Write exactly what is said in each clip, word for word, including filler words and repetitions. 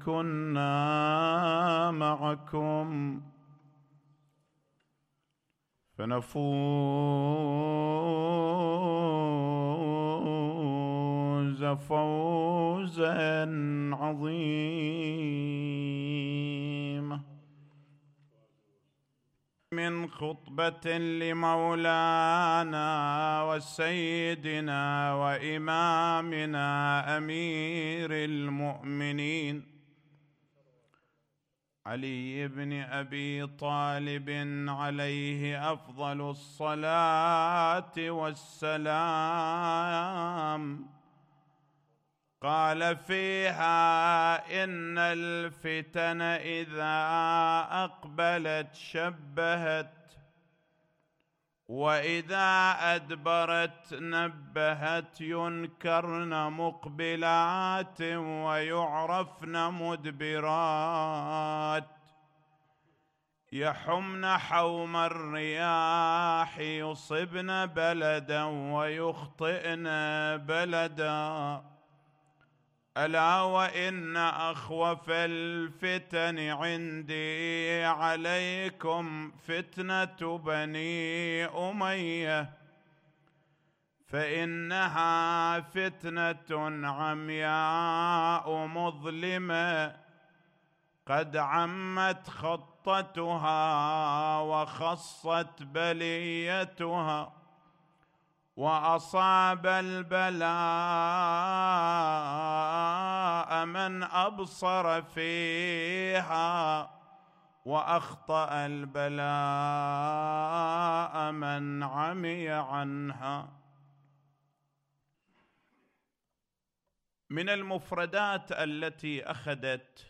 كنا معكم فنفوز فوزا عظيما. من خطبة لمولانا وسيدنا وإمامنا أمير المؤمنين علي بن أبي طالب عليه أفضل الصلاة والسلام، قال فيها: إن الفتن إذا أقبلت شبهت، وإذا أدبرت نبهت، ينكرن مقبلات ويعرفن مدبرات، يحمن حوم الرياح، يصبن بلدا ويخطئن بلدا. ألا وإن أخوف الفتن عندي عليكم فتنة بني أمية، فإنها فتنة عمياء مظلمة، قد عمت خطتها وخصت بليتها، وأصاب البلاء من أبصر فيها، وأخطأ البلاء من عمي عنها. من المفردات التي أخذت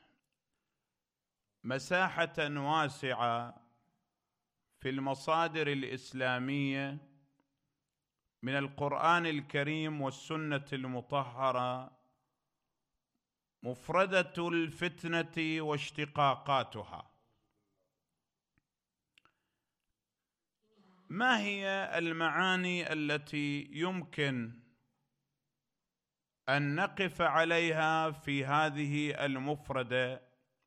مساحة واسعة في المصادر الإسلامية من القرآن الكريم والسنة المطهرة مفردة الفتنة واشتقاقاتها. ما هي المعاني التي يمكن أن نقف عليها في هذه المفردة؟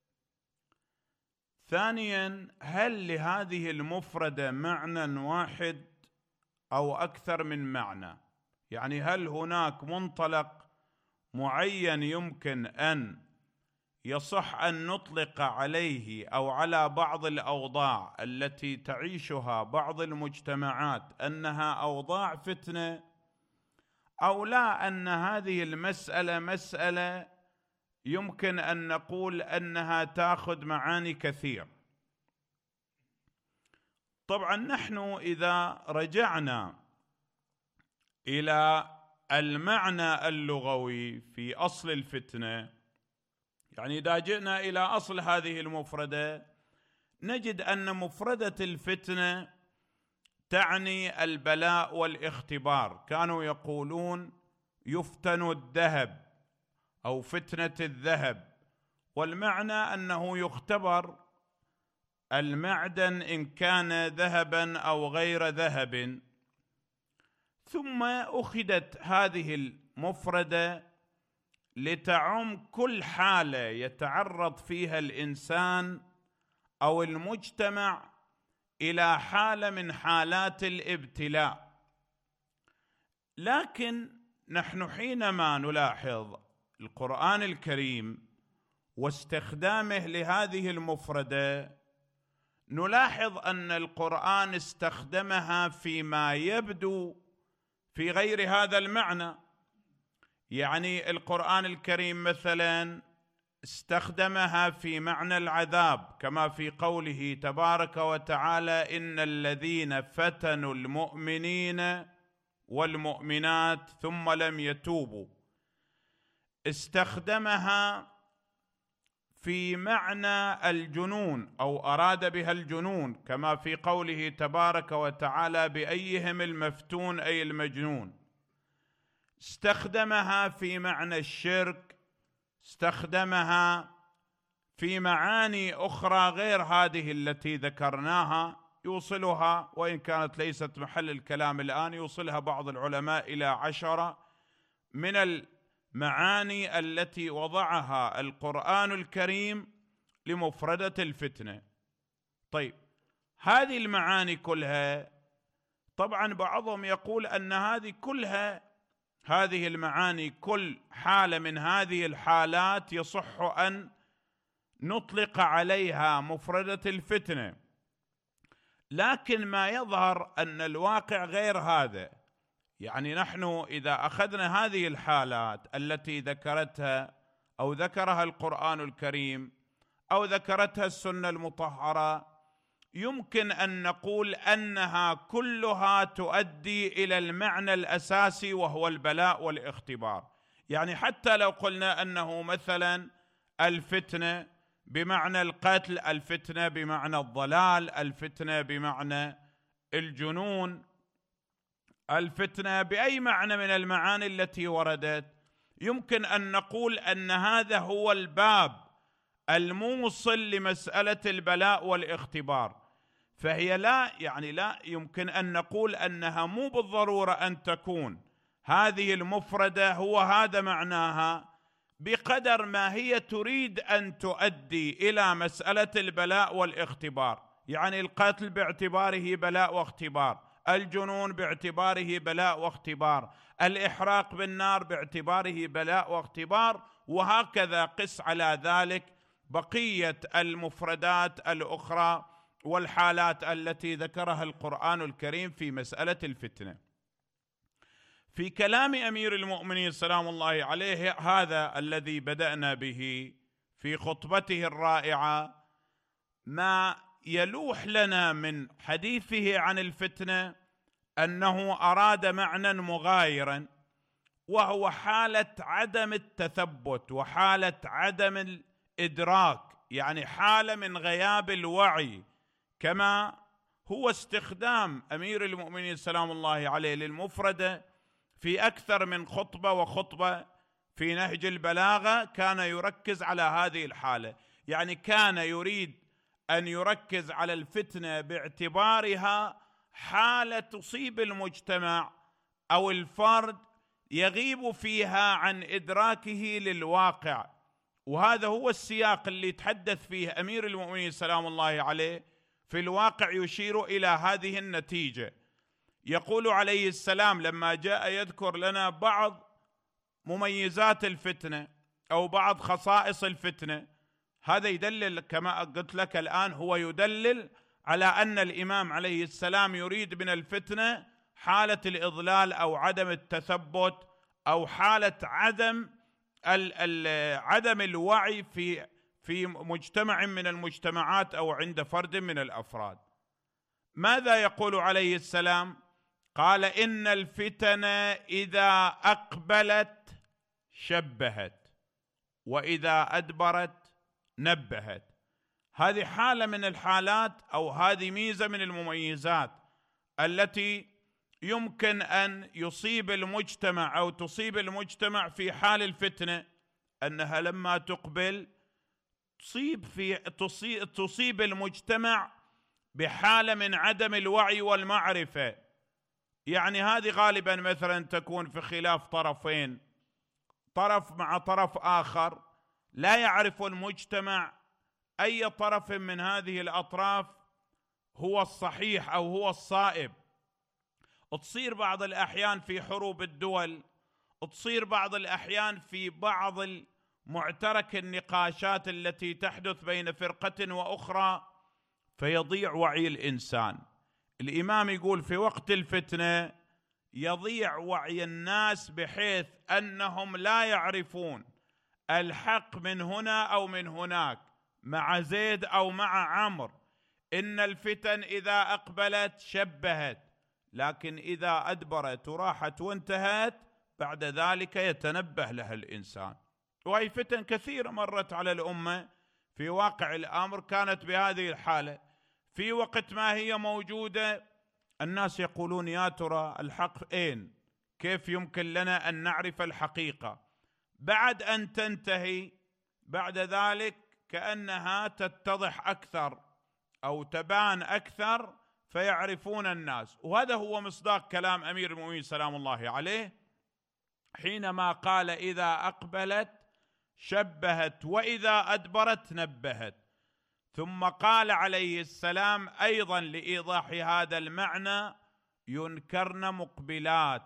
ثانياً، هل لهذه المفردة معنى واحد أو أكثر من معنى؟ يعني هل هناك منطلق معين يمكن أن يصح أن نطلق عليه أو على بعض الأوضاع التي تعيشها بعض المجتمعات أنها أوضاع فتنة، أو لا، أن هذه المسألة مسألة يمكن أن نقول أنها تأخذ معاني كثير؟ طبعا نحن إذا رجعنا إلى المعنى اللغوي في أصل الفتنة، يعني إذا جئنا إلى أصل هذه المفردة، نجد أن مفردة الفتنة تعني البلاء والاختبار. كانوا يقولون يفتن الذهب أو فتنة الذهب، والمعنى أنه يختبر المعدن إن كان ذهبا أو غير ذهب. ثم أخذت هذه المفردة لتعم كل حالة يتعرض فيها الإنسان أو المجتمع إلى حالة من حالات الابتلاء. لكن نحن حينما نلاحظ القرآن الكريم واستخدامه لهذه المفردة، نلاحظ أن القرآن استخدمها فيما يبدو في غير هذا المعنى. يعني القرآن الكريم مثلا استخدمها في معنى العذاب، كما في قوله تبارك وتعالى: إن الذين فتنوا المؤمنين والمؤمنات ثم لم يتوبوا. استخدمها في معنى الجنون أو أراد بها الجنون، كما في قوله تبارك وتعالى: بأيهم المفتون أي المجنون. استخدمها في معنى الشرك، استخدمها في معاني أخرى غير هذه التي ذكرناها، يوصلها وإن كانت ليست محل الكلام الآن، يوصلها بعض العلماء إلى عشرة من المعاني التي وضعها القرآن الكريم لمفردة الفتنة. طيب، هذه المعاني كلها، طبعا بعضهم يقول أن هذه كلها هذه المعاني كل حالة من هذه الحالات يصح أن نطلق عليها مفردة الفتنة، لكن ما يظهر أن الواقع غير هذا. يعني نحن إذا أخذنا هذه الحالات التي ذكرتها أو ذكرها القرآن الكريم أو ذكرتها السنة المطهرة، يمكن أن نقول أنها كلها تؤدي إلى المعنى الأساسي وهو البلاء والاختبار. يعني حتى لو قلنا أنه مثلا الفتنة بمعنى القتل، الفتنة بمعنى الضلال، الفتنة بمعنى الجنون، الفتنة بأي معنى من المعاني التي وردت، يمكن أن نقول أن هذا هو الباب الموصل لمسألة البلاء والاختبار. فهي لا يعني لا يمكن أن نقول أنها مو بالضرورة أن تكون هذه المفردة هو هذا معناها، بقدر ما هي تريد أن تؤدي إلى مسألة البلاء والاختبار. يعني القتل باعتباره بلاء واختبار، الجنون باعتباره بلاء واختبار، الإحراق بالنار باعتباره بلاء واختبار، وهكذا قس على ذلك بقية المفردات الأخرى والحالات التي ذكرها القرآن الكريم في مسألة الفتنة. في كلام أمير المؤمنين سلام الله عليه هذا الذي بدأنا به في خطبته الرائعة، ما يلوح لنا من حديثه عن الفتنة أنه أراد معنى مغايرا، وهو حالة عدم التثبت وحالة عدم الإدراك، يعني حالة من غياب الوعي، كما هو استخدام أمير المؤمنين سلام الله عليه للمفردة في أكثر من خطبة وخطبة في نهج البلاغة كان يركز على هذه الحالة. يعني كان يريد أن يركز على الفتنة باعتبارها حالة تصيب المجتمع أو الفرد يغيب فيها عن إدراكه للواقع، وهذا هو السياق اللي تحدث فيه أمير المؤمنين سلام الله عليه. في الواقع يشير إلى هذه النتيجة. يقول عليه السلام لما جاء يذكر لنا بعض مميزات الفتنة أو بعض خصائص الفتنة، هذا يدلل كما قلت لك الآن، هو يدلل على أن الإمام عليه السلام يريد من الفتنة حالة الإضلال أو عدم التثبت أو حالة عدم ال ال عدم الوعي في في مجتمع من المجتمعات أو عند فرد من الأفراد. ماذا يقول عليه السلام؟ قال: إن الفتن إذا أقبلت شبهت، وإذا أدبرت نبهت. هذه حالة من الحالات أو هذه ميزة من المميزات التي يمكن أن يصيب المجتمع أو تصيب المجتمع في حال الفتنة، أنها لما تقبل تصيب في تصيب, تصيب المجتمع بحالة من عدم الوعي والمعرفة. يعني هذه غالبا مثلا تكون في خلاف طرفين، طرف مع طرف آخر، لا يعرف المجتمع أي طرف من هذه الأطراف هو الصحيح أو هو الصائب. تصير بعض الأحيان في حروب الدول، تصير بعض الأحيان في بعض معترك النقاشات التي تحدث بين فرقة وأخرى، فيضيع وعي الإنسان. الإمام يقول في وقت الفتنة يضيع وعي الناس بحيث أنهم لا يعرفون الحق من هنا أو من هناك، مع زيد أو مع عمرو. إن الفتن إذا أقبلت شبهت، لكن إذا أدبرت وراحت وانتهت بعد ذلك يتنبه لها الإنسان. وهي فتن كثيرة مرت على الأمة في واقع الأمر كانت بهذه الحالة. في وقت ما هي موجودة الناس يقولون يا ترى الحق أين؟ كيف يمكن لنا أن نعرف الحقيقة؟ بعد أن تنتهي بعد ذلك كأنها تتضح أكثر أو تبان أكثر فيعرفون الناس. وهذا هو مصداق كلام أمير المؤمنين سلام الله عليه حينما قال إذا أقبلت شبهت وإذا أدبرت نبهت. ثم قال عليه السلام أيضا لإيضاح هذا المعنى ينكرن مقبلات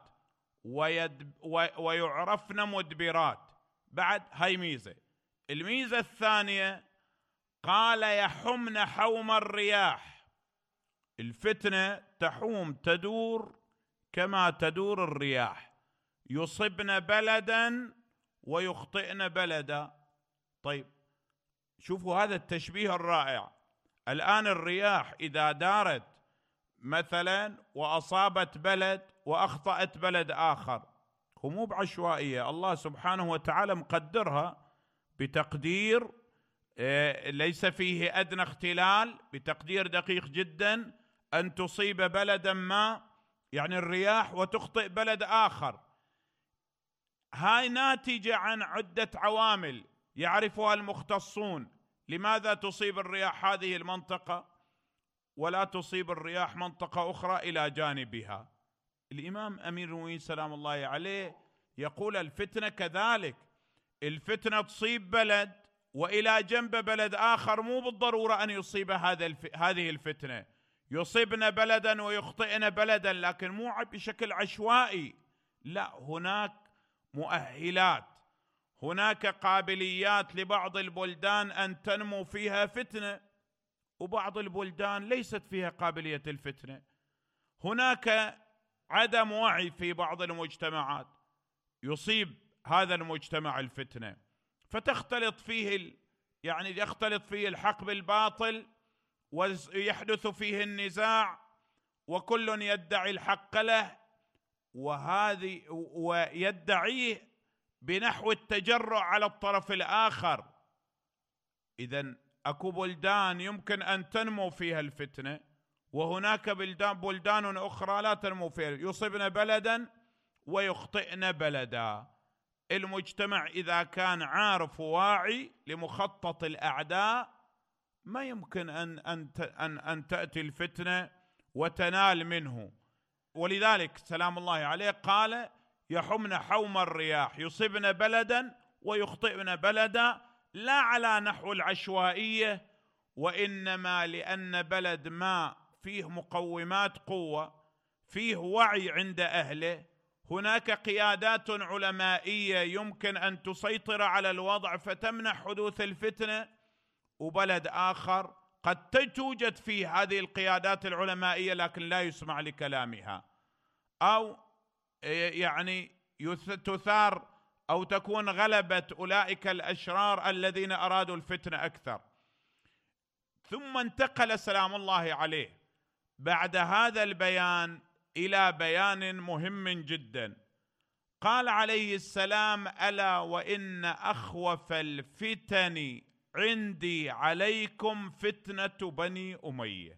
ويعرفن مدبرات. بعد هاي ميزة. الميزة الثانية قال يحمن حوم الرياح، الفتنة تحوم تدور كما تدور الرياح، يصبن بلدا ويخطئن بلدا. طيب شوفوا هذا التشبيه الرائع. الآن الرياح إذا دارت مثلا وأصابت بلد وأخطأت بلد آخر، هو مو بعشوائية، الله سبحانه وتعالى مقدرها بتقدير ليس فيه أدنى اختلال، بتقدير دقيق جدا، أن تصيب بلدا ما يعني الرياح وتخطئ بلد آخر. هاي ناتجة عن عدة عوامل يعرفها المختصون. لماذا تصيب الرياح هذه المنطقة ولا تصيب الرياح منطقة أخرى إلى جانبها؟ الإمام أمير المؤمنين سلام الله عليه يقول الفتنة كذلك، الفتنة تصيب بلد وإلى جنب بلد آخر مو بالضرورة أن يصيب هذا الف... هذه الفتنة، يصيبن بلدا ويخطئن بلدا، لكن مو بشكل عشوائي، لا، هناك مؤهلات، هناك قابليات لبعض البلدان أن تنمو فيها فتنة، وبعض البلدان ليست فيها قابلية الفتنة. هناك عدم وعي في بعض المجتمعات يصيب هذا المجتمع الفتنة، فتختلط فيه ال... يعني يختلط فيه الحق بالباطل ويحدث فيه النزاع وكل يدعي الحق له، وهذه ويدعيه بنحو التجرؤ على الطرف الآخر. إذن أكو بلدان يمكن أن تنمو فيها الفتنة، وهناك بلدان, بلدان أخرى لا تنمو فيها، يصيبن بلدا ويخطئن بلدا. المجتمع إذا كان عارف وواعي لمخطط الأعداء ما يمكن أن, أن, أن, أن تأتي الفتنة وتنال منه. ولذلك سلام الله عليه قال يحمن حوم الرياح، يصيبن بلدا ويخطئن بلدا، لا على نحو العشوائية، وإنما لأن بلد ما فيه مقومات قوة، فيه وعي عند أهله، هناك قيادات علمائية يمكن أن تسيطر على الوضع فتمنع حدوث الفتنة، وبلد آخر قد توجد فيه هذه القيادات العلمائية لكن لا يسمع لكلامها، أو يعني تثار أو تكون غلبة أولئك الأشرار الذين أرادوا الفتنة أكثر. ثم انتقل سلام الله عليه بعد هذا البيان إلى بيان مهم جدا. قال عليه السلام ألا وإن أخوف الفتن عندي عليكم فتنة بني أمية.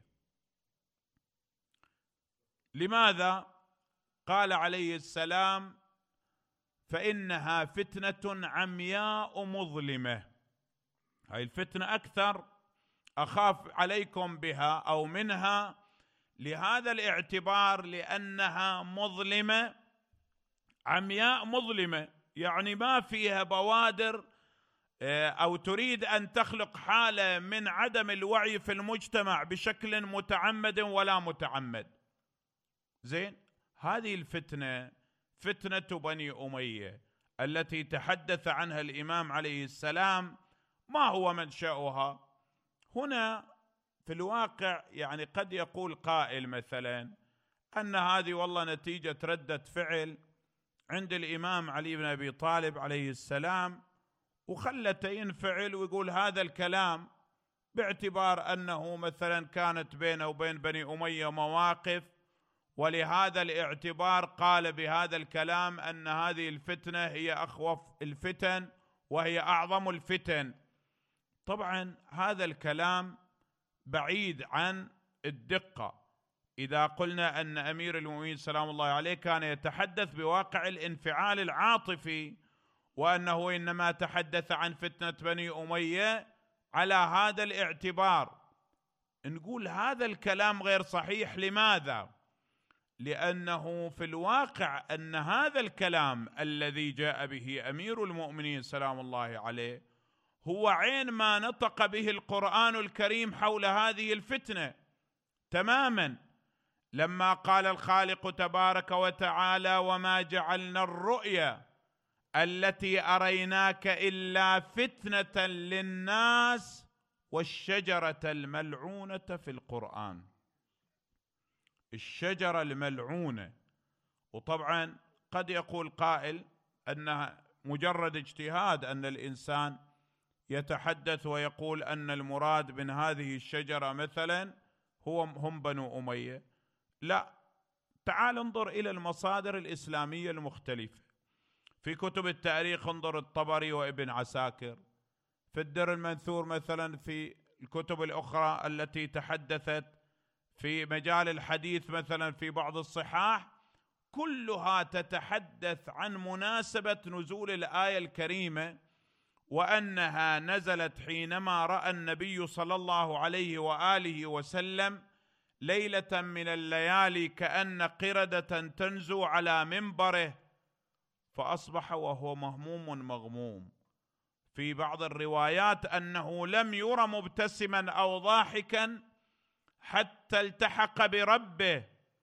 لماذا؟ قال عليه السلام فإنها فتنة عمياء مظلمة، هاي الفتنة أكثر أخاف عليكم بها أو منها لهذا الاعتبار، لأنها مظلمة، عمياء مظلمة، يعني ما فيها بوادر أو تريد أن تخلق حالة من عدم الوعي في المجتمع بشكل متعمد ولا متعمد. زين، هذه الفتنة فتنة بني أمية التي تحدث عنها الإمام عليه السلام، ما هو منشأها؟ هنا في الواقع يعني قد يقول قائل مثلا أن هذه والله نتيجة ردة فعل عند الإمام علي بن أبي طالب عليه السلام، وخلته ينفعل ويقول هذا الكلام باعتبار أنه مثلا كانت بينه وبين بني أمية مواقف، ولهذا الاعتبار قال بهذا الكلام أن هذه الفتنة هي أخوف الفتن وهي أعظم الفتن. طبعا هذا الكلام بعيد عن الدقة. إذا قلنا أن أمير المؤمنين سلام الله عليه كان يتحدث بواقع الانفعال العاطفي، وأنه إنما تحدث عن فتنة بني أمية على هذا الاعتبار، نقول هذا الكلام غير صحيح. لماذا؟ لأنه في الواقع أن هذا الكلام الذي جاء به أمير المؤمنين سلام الله عليه هو عين ما نطق به القرآن الكريم حول هذه الفتنة تماما، لما قال الخالق تبارك وتعالى: وما جعلنا الرؤيا التي أريناك إلا فتنة للناس والشجرة الملعونة في القرآن. الشجرة الملعونة، وطبعا قد يقول قائل أنها مجرد اجتهاد، أن الإنسان يتحدث ويقول أن المراد من هذه الشجرة مثلا هو هم بنو أمية. لا، تعال انظر إلى المصادر الإسلامية المختلفة. في كتب التاريخ انظر الطبري وابن عساكر، في الدر المنثور مثلا، في الكتب الأخرى التي تحدثت في مجال الحديث مثلا في بعض الصحاح، كلها تتحدث عن مناسبة نزول الآية الكريمة، وأنها نزلت حينما رأى النبي صلى الله عليه وآله وسلم ليلة من الليالي كأن قردة تنزو على منبره فأصبح وهو مهموم مغموم. في بعض الروايات أنه لم ير مبتسما أو ضاحكا حتى التحق بربه،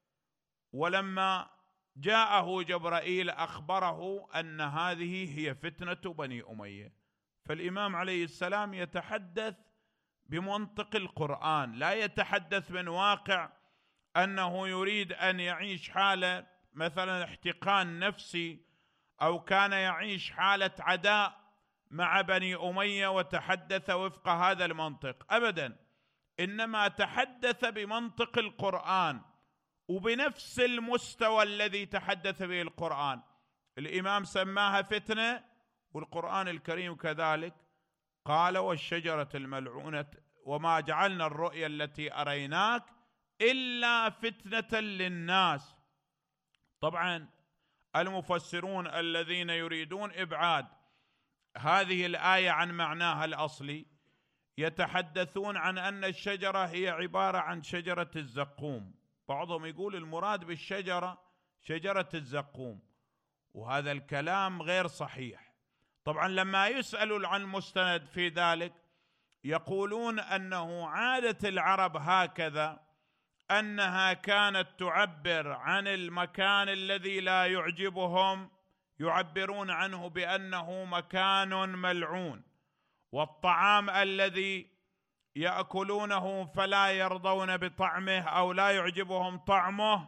ولما جاءه جبرائيل أخبره أن هذه هي فتنة بني أمية. فالإمام عليه السلام يتحدث بمنطق القرآن، لا يتحدث من واقع أنه يريد أن يعيش حالة مثلا احتقان نفسي، أو كان يعيش حالة عداء مع بني أمية وتحدث وفق هذا المنطق، أبدا، إنما تحدث بمنطق القرآن وبنفس المستوى الذي تحدث به القرآن. الإمام سماها فتنة، والقرآن الكريم كذلك قال: والشجرة الملعونة وما جعلنا الرؤيا التي أريناك إلا فتنة للناس. طبعا المفسرون الذين يريدون إبعاد هذه الآية عن معناها الأصلي يتحدثون عن أن الشجرة هي عبارة عن شجرة الزقوم. بعضهم يقول المراد بالشجرة شجرة الزقوم، وهذا الكلام غير صحيح. طبعا لما يسألوا عن المستند في ذلك يقولون أنه عادة العرب هكذا، أنها كانت تعبر عن المكان الذي لا يعجبهم، يعبرون عنه بأنه مكان ملعون، والطعام الذي يأكلونه فلا يرضون بطعمه أو لا يعجبهم طعمه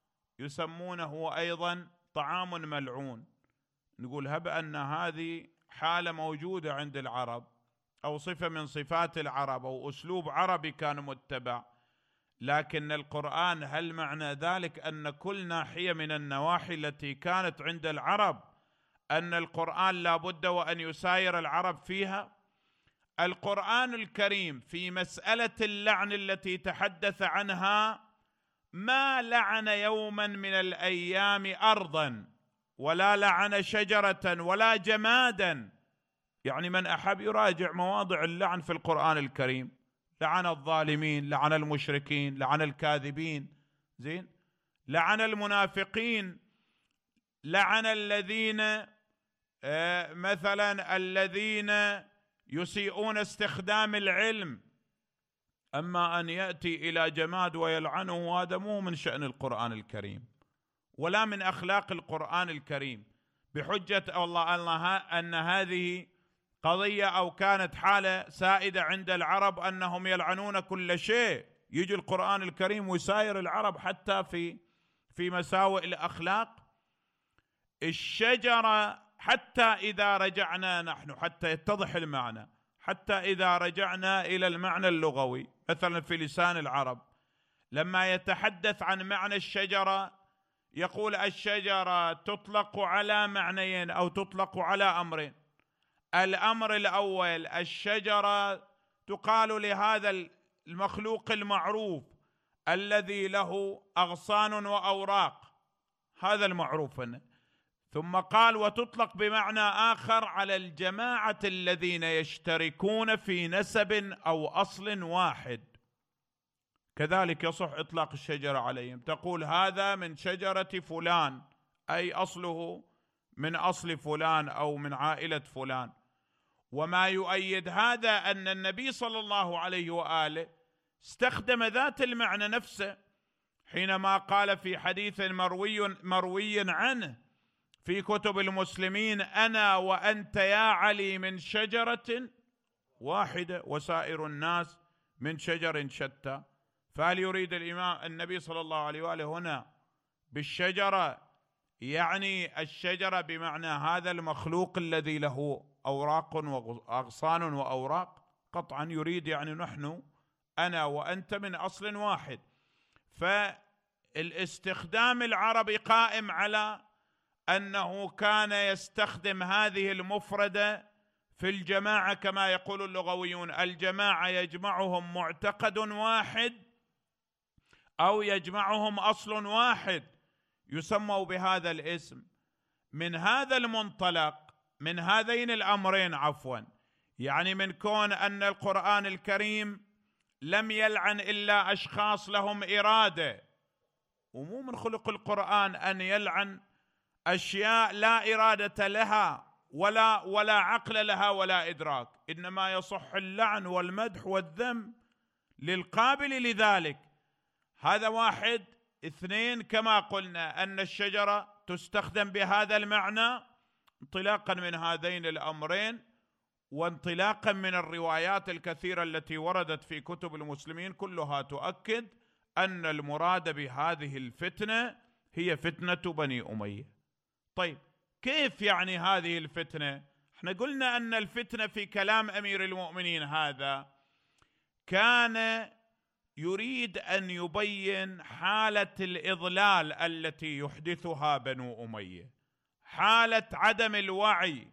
يسمونه أيضا طعام ملعون. نقول هب أن هذه حالة موجودة عند العرب أو صفة من صفات العرب أو أسلوب عربي كان متبع، لكن القرآن هل معنى ذلك أن كل ناحية من النواحي التي كانت عند العرب أن القرآن لا بد وأن يساير العرب فيها؟ القرآن الكريم في مسألة اللعن التي تحدث عنها ما لعن يوما من الأيام أرضا، ولا لعن شجرة ولا جمادا. يعني من أحب يراجع مواضع اللعن في القرآن الكريم، لعن الظالمين، لعن المشركين، لعن الكاذبين، زين، لعن المنافقين، لعن الذين آه مثلا الذين يسيئون استخدام العلم. أما أن يأتي إلى جماد ويلعنه هذا مو من شأن القرآن الكريم ولا من أخلاق القرآن الكريم، بحجة الله الله أن هذه قضية أو كانت حالة سائدة عند العرب أنهم يلعنون كل شيء، يجي القرآن الكريم ويساير العرب حتى في في مساوئ الأخلاق. الشجرة حتى إذا رجعنا نحن حتى يتضح المعنى، حتى إذا رجعنا إلى المعنى اللغوي مثلا في لسان العرب، لما يتحدث عن معنى الشجرة يقول الشجرة تطلق على معنيين أو تطلق على أمرين. الأمر الأول، الشجرة تقال لهذا المخلوق المعروف الذي له أغصان وأوراق، هذا المعروف. ثم قال وتطلق بمعنى آخر على الجماعة الذين يشتركون في نسب أو أصل واحد كذلك يصح إطلاق الشجرة عليهم، تقول هذا من شجرة فلان، أي أصله من أصل فلان أو من عائلة فلان. وما يؤيد هذا أن النبي صلى الله عليه وآله استخدم ذات المعنى نفسه حينما قال في حديث مروي مروي عنه في كتب المسلمين: أنا وأنت يا علي من شجرة واحدة وسائر الناس من شجر شتى. فهل يريد الإمام النبي صلى الله عليه وآله هنا بالشجرة يعني الشجرة بمعنى هذا المخلوق الذي له أوراق وأغصان وأوراق؟ قطعا يريد يعني نحن أنا وأنت من أصل واحد. فالاستخدام العربي قائم على أنه كان يستخدم هذه المفردة في الجماعة، كما يقول اللغويون: الجماعة يجمعهم معتقد واحد أو يجمعهم أصل واحد، يسموا بهذا الاسم. من هذا المنطلق، من هذين الأمرين عفوا، يعني من كون أن القرآن الكريم لم يلعن إلا أشخاص لهم إرادة، ومو من خلق القرآن أن يلعن أشياء لا إرادة لها ولا ولا عقل لها ولا إدراك، إنما يصح اللعن والمدح والذم للقابل لذلك. هذا واحد. اثنين، كما قلنا أن الشجرة تستخدم بهذا المعنى انطلاقا من هذين الأمرين، وانطلاقا من الروايات الكثيرة التي وردت في كتب المسلمين، كلها تؤكد أن المراد بهذه الفتنة هي فتنة بني أمية. طيب كيف يعني هذه الفتنة؟ احنا قلنا أن الفتنة في كلام أمير المؤمنين هذا كان يريد أن يبين حالة الإضلال التي يحدثها بنو أمية، حالة عدم الوعي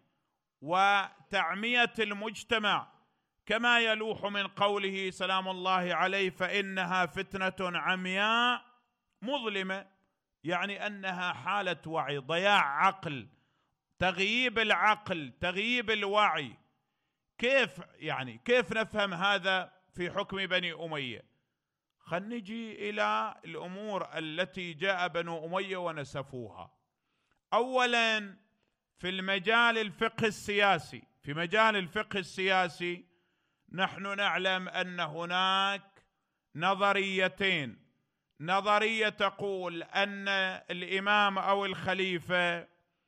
وتعمية المجتمع، كما يلوح من قوله سلام الله عليه: فإنها فتنة عمياء مظلمة، يعني أنها حالة وعي، ضياع عقل، تغييب العقل، تغييب الوعي. كيف يعني كيف نفهم هذا في حكم بني أمية؟ خلينا نجي إلى الأمور التي جاء بنو أمية ونسفوها. أولا، في المجال الفقه السياسي، في مجال الفقه السياسي نحن نعلم أن هناك نظريتين: نظرية تقول أن الإمام أو الخليفة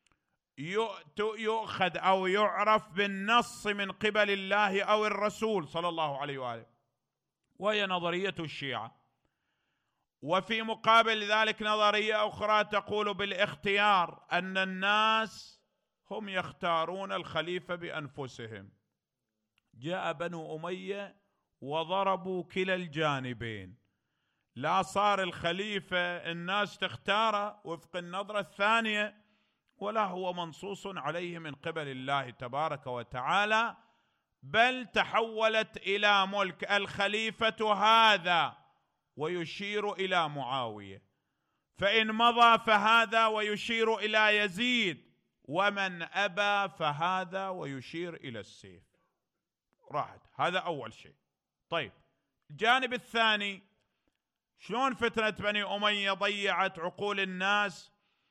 يؤخذ أو يعرف بالنص من قبل الله أو الرسول صلى الله عليه وآله، وهي نظرية الشيعة. وفي مقابل ذلك نظرية أخرى تقول بالاختيار، أن الناس هم يختارون الخليفة بأنفسهم. جاء بنو أمية وضربوا كلا الجانبين، لا صار الخليفة الناس تختاره وفق النظرة الثانية، ولا هو منصوص عليه من قبل الله تبارك وتعالى، بل تحولت إلى ملك الخليفة هذا ويشير إلى معاوية، فإن مضى فهذا ويشير إلى يزيد، ومن أبى فهذا ويشير إلى السيف. راحت. هذا أول شيء. طيب الجانب الثاني، شلون فتنة بني أمية ضيعت عقول الناس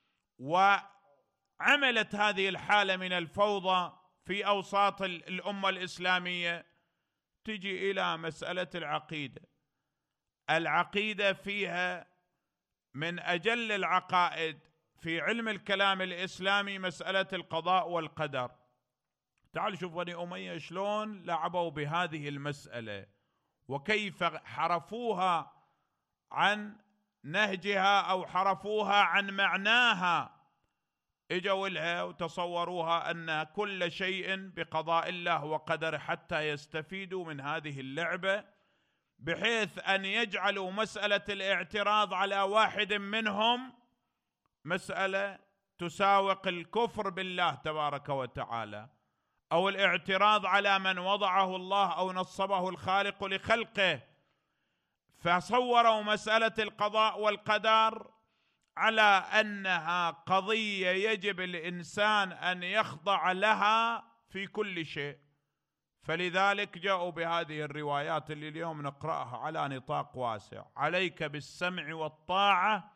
وعملت هذه الحالة من الفوضى في أوساط الأمة الإسلامية؟ تجي إلى مسألة العقيدة. العقيدة فيها من أجل العقائد في علم الكلام الإسلامي مسألة القضاء والقدر. تعال شوف بني أمية شلون لعبوا بهذه المسألة وكيف حرفوها عن نهجها أو حرفوها عن معناها. اجوا لها وتصوروها أن كل شيء بقضاء الله وقدره، حتى يستفيدوا من هذه اللعبة، بحيث أن يجعلوا مسألة الاعتراض على واحد منهم مسألة تساوق الكفر بالله تبارك وتعالى، أو الاعتراض على من وضعه الله أو نصبه الخالق لخلقه. فصوروا مسألة القضاء والقدر على أنها قضية يجب الإنسان أن يخضع لها في كل شيء، فلذلك جاءوا بهذه الروايات اللي اليوم نقرأها على نطاق واسع: عليك بالسمع والطاعة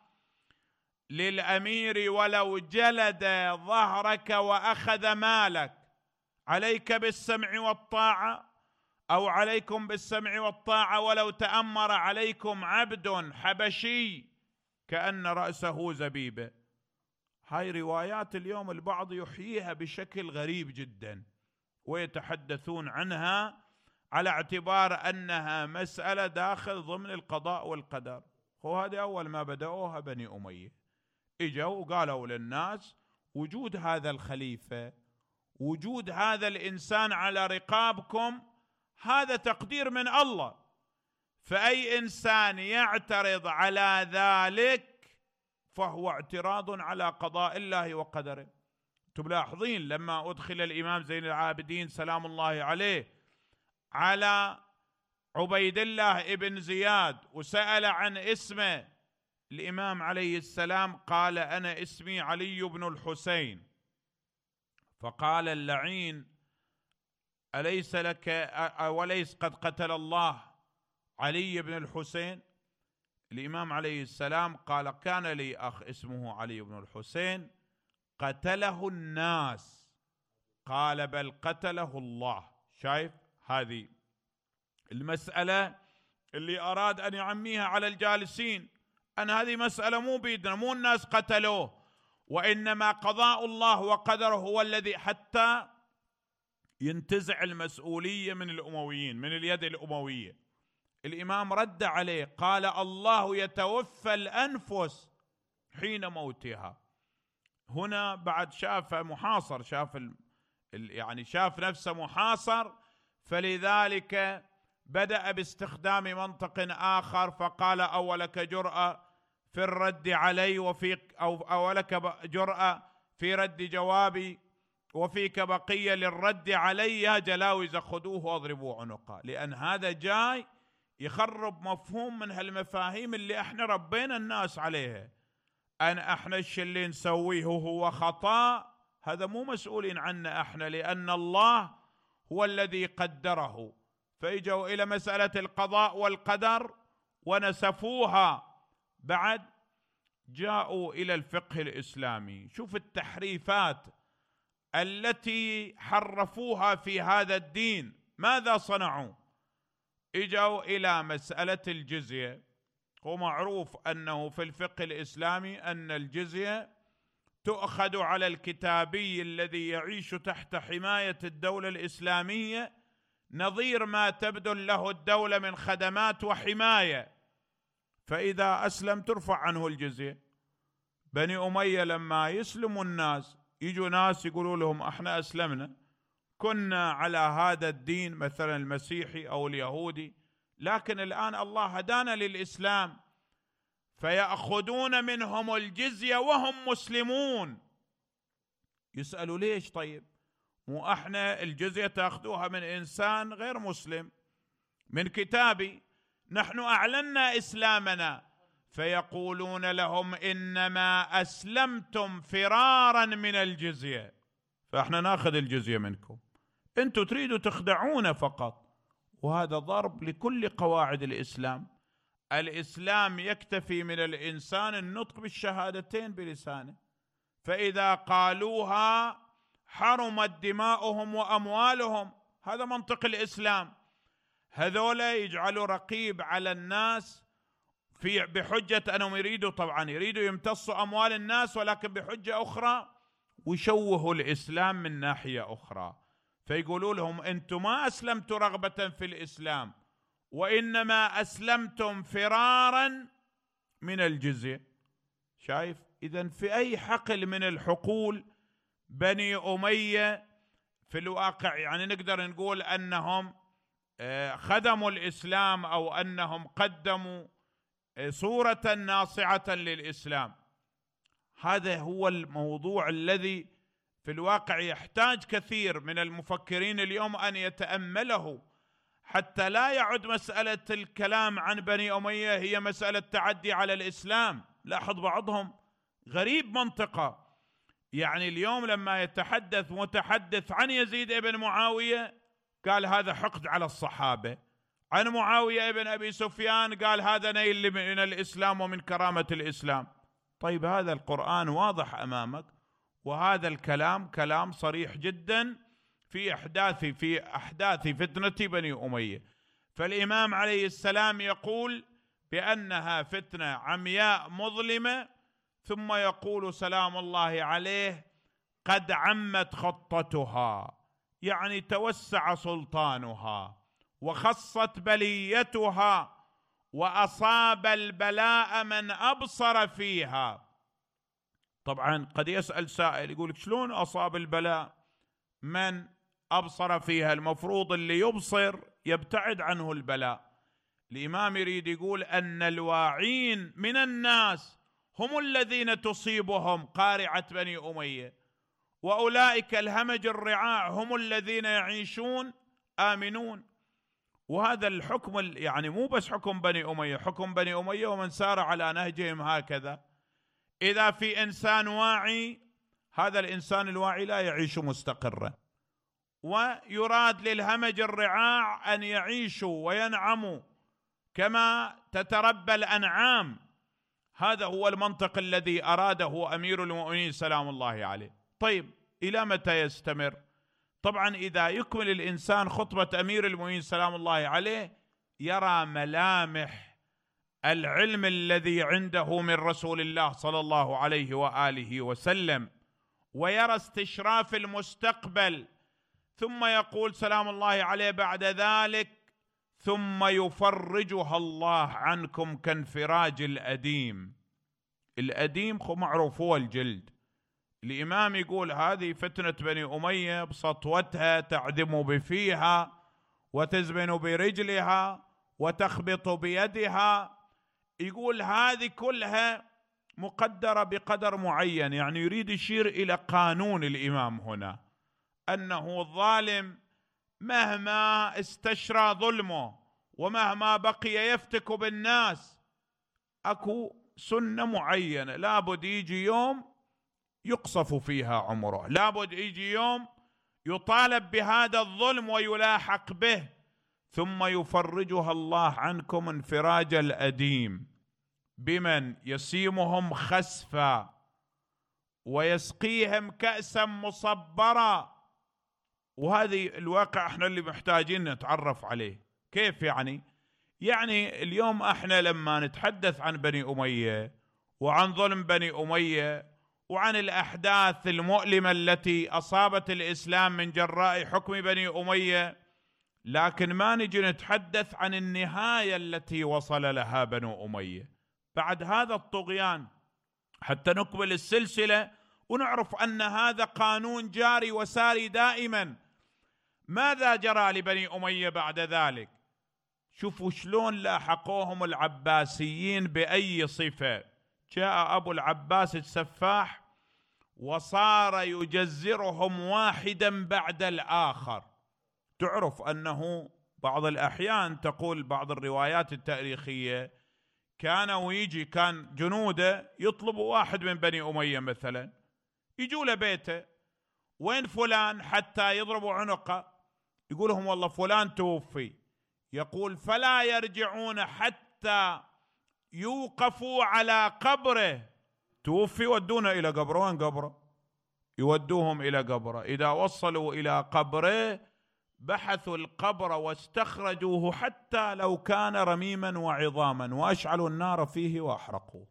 للأمير ولو جلد ظهرك وأخذ مالك. عليك بالسمع والطاعة، أو عليكم بالسمع والطاعة ولو تأمر عليكم عبد حبشي كأن رأسه زبيبة. هاي روايات اليوم البعض يحييها بشكل غريب جدا ويتحدثون عنها على اعتبار أنها مسألة داخل ضمن القضاء والقدر. وهذا أول ما بدأوها بني أمية، إجوا وقالوا للناس وجود هذا الخليفة، وجود هذا الإنسان على رقابكم، هذا تقدير من الله، فأي إنسان يعترض على ذلك فهو اعتراض على قضاء الله وقدره. تلاحظين لما أدخل الإمام زين العابدين سلام الله عليه على عبيد الله ابن زياد وسأل عن اسمه، الإمام عليه السلام قال: أنا اسمي علي بن الحسين. فقال اللعين: أليس لك وليس قد قتل الله علي بن الحسين؟ الإمام عليه السلام قال: كان لي أخ اسمه علي بن الحسين قتله الناس. قال: بل قتله الله. شايف هذه المسألة اللي أراد أن يعميها على الجالسين، أن هذه مسألة مو بيدنا، مو الناس قتلوه، وإنما قضاء الله وقدره هو الذي حتى ينتزع المسؤولية من الأمويين، من اليد الأموية. الإمام رد عليه قال: الله يتوفى الأنفس حين موتها. هنا بعد شاف محاصر، شاف ال... يعني شاف نفسه محاصر، فلذلك بدأ باستخدام منطق آخر فقال: أولك جرأة في الرد علي وفي أو أولك جرأة في رد جوابي وفيك بقية للرد علي، يا جلاوز خذوه واضربوا عنقه. لأن هذا جاي يخرب مفهوم من هالمفاهيم اللي احنا ربينا الناس عليها، أن احنا الشيء اللي نسويه هو خطأ، هذا مو مسؤولين عنه احنا، لأن الله هو الذي قدره. فإجوا إلى مسألة القضاء والقدر ونسفوها، بعد جاءوا إلى الفقه الإسلامي. شوف التحريفات التي حرفوها في هذا الدين، ماذا صنعوا؟ إجوا إلى مسألة الجزية. ومعروف أنه في الفقه الإسلامي أن الجزية تؤخذ على الكتابي الذي يعيش تحت حماية الدولة الإسلامية نظير ما تبذل له الدولة من خدمات وحماية، فإذا أسلم ترفع عنه الجزية. بني أمية لما يسلموا الناس، يجوا ناس يقولوا لهم احنا أسلمنا، كنا على هذا الدين مثلا المسيحي أو اليهودي، لكن الآن الله هدانا للإسلام، فيأخذون منهم الجزية وهم مسلمون. يسألوا ليش؟ طيب مو احنا الجزية تأخذوها من إنسان غير مسلم، من كتابي، نحن أعلنا إسلامنا. فيقولون لهم: إنما أسلمتم فرارا من الجزية، فإحنا ناخذ الجزية منكم، أنتم تريدوا تخدعونا فقط. وهذا ضرب لكل قواعد الإسلام. الإسلام يكتفي من الإنسان النطق بالشهادتين بلسانه، فإذا قالوها حرمت دماؤهم وأموالهم، هذا منطق الإسلام. هذولا يجعلوا رقيب على الناس في بحجة أنهم يريدوا، طبعا يريدوا يمتصوا أموال الناس، ولكن بحجة أخرى ويشوهوا الإسلام من ناحية أخرى. فيقولوا لهم: أنتم ما أسلمتوا رغبة في الإسلام، وإنما أسلمتم فرارا من الجزية. شايف؟ إذن في أي حقل من الحقول بني أمية في الواقع يعني نقدر نقول أنهم خدموا الإسلام، أو أنهم قدموا صورة ناصعة للإسلام. هذا هو الموضوع الذي في الواقع يحتاج كثير من المفكرين اليوم أن يتأمله، حتى لا يعد مسألة الكلام عن بني أمية هي مسألة تعدي على الإسلام. لاحظ بعضهم غريب منطقة، يعني اليوم لما يتحدث متحدث عن يزيد ابن معاوية قال هذا حقد على الصحابة. عن معاوية ابن أبي سفيان قال هذا نيل من الإسلام ومن كرامة الإسلام. طيب هذا القرآن واضح أمامك، وهذا الكلام كلام صريح جدا في أحداث في أحداث فتنة بني أمية. فالإمام عليه السلام يقول بأنها فتنة عمياء مظلمة، ثم يقول سلام الله عليه قد عمت خطتها، يعني توسع سلطانها وخصت بليتها، وأصاب البلاء من أبصر فيها. طبعا قد يسأل سائل يقول شلون أصاب البلاء من أبصر فيها؟ المفروض اللي يبصر يبتعد عنه البلاء. الإمام يريد يقول أن الواعين من الناس هم الذين تصيبهم قارعة بني أمية، وأولئك الهمج الرعاع هم الذين يعيشون آمنون. وهذا الحكم يعني مو بس حكم بني أمية، حكم بني أمية ومن سار على نهجهم هكذا. إذا في إنسان واعي، هذا الإنسان الواعي لا يعيش مستقرا، ويراد للهمج الرعاع أن يعيشوا وينعموا كما تتربى الأنعام. هذا هو المنطق الذي أراده أمير المؤمنين سلام الله عليه. طيب إلى متى يستمر؟ طبعا إذا يكمل الإنسان خطبة أمير المؤمنين سلام الله عليه يرى ملامح العلم الذي عنده من رسول الله صلى الله عليه وآله وسلم، ويرى استشراف المستقبل، ثم يقول سلام الله عليه بعد ذلك ثم يفرجها الله عنكم كانفراج الأديم. الأديم خو معروف هو الجلد. الإمام يقول هذه فتنة بني أمية بسطوتها تعدم بفيها وتزمن برجلها وتخبط بيدها، يقول هذه كلها مقدرة بقدر معين. يعني يريد يشير إلى قانون الإمام هنا، أنه الظالم مهما استشرى ظلمه ومهما بقي يفتك بالناس أكو سنة معينة، لابد يجي يوم يقصف فيها عمره، لابد يجي يوم يطالب بهذا الظلم ويلاحق به، ثم يفرجها الله عنكم انفراج الأديم بمن يسيمهم خسفا ويسقيهم كأسا مصبرا. وهذه الواقع احنا اللي محتاجين نتعرف عليه. كيف يعني؟ يعني اليوم احنا لما نتحدث عن بني أمية وعن ظلم بني أمية وعن الأحداث المؤلمة التي أصابت الإسلام من جراء حكم بني أمية، لكن ما نجي نتحدث عن النهاية التي وصل لها بنو أمية بعد هذا الطغيان، حتى نكمل السلسلة ونعرف أن هذا قانون جاري وساري دائما. ماذا جرى لبني أمية بعد ذلك؟ شوفوا شلون لاحقوهم العباسيين بأي صفة. جاء أبو العباس السفاح وصار يجزرهم واحدا بعد الآخر. تعرف أنه بعض الأحيان تقول بعض الروايات التاريخية كان ويجي كان جنوده يطلبوا واحد من بني أمية مثلا، يجوا لبيته وين فلان حتى يضربوا عنقه، يقول لهم والله فلان توفي، يقول فلا يرجعون حتى يوقفوا على قبره. توفي ودونا إلى قبره، وين قبره؟ يودوهم إلى قبره. إذا وصلوا إلى قبره بحثوا القبر واستخرجوه حتى لو كان رميما وعظاما، وأشعلوا النار فيه وأحرقوه.